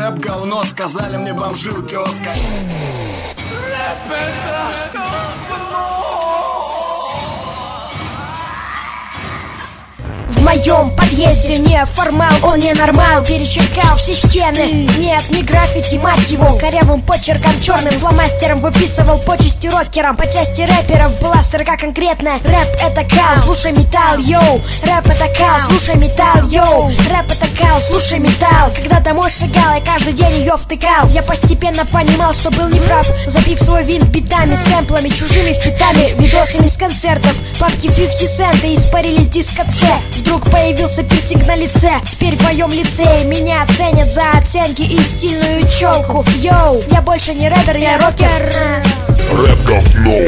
рэп говно, сказали мне бомжи у киоска. Рэп это говно. В моем подъезде не формал, он не нормал. Перечеркал все стены, нет, не граффити, мать его. Корявым почерком черным фломастером выписывал почести рокерам. По части рэперов была строка конкретная: рэп это кал, слушай металл, йоу. Рэп это кал, слушай металл, йоу. Рэп это кал, слушай металл. Когда домой шагал, я каждый день ее втыкал. Я постепенно понимал, что был неправ, забив свой винт битами, сэмплами, чужими фитами, видосами с концертов. Папки 50 цента испарились диско-C. Вдруг появился пирсинг на лице. Теперь в моем лицее меня ценят за оценки и стильную челку. Йоу, я больше не рэпер, я рокер. Рэп говно.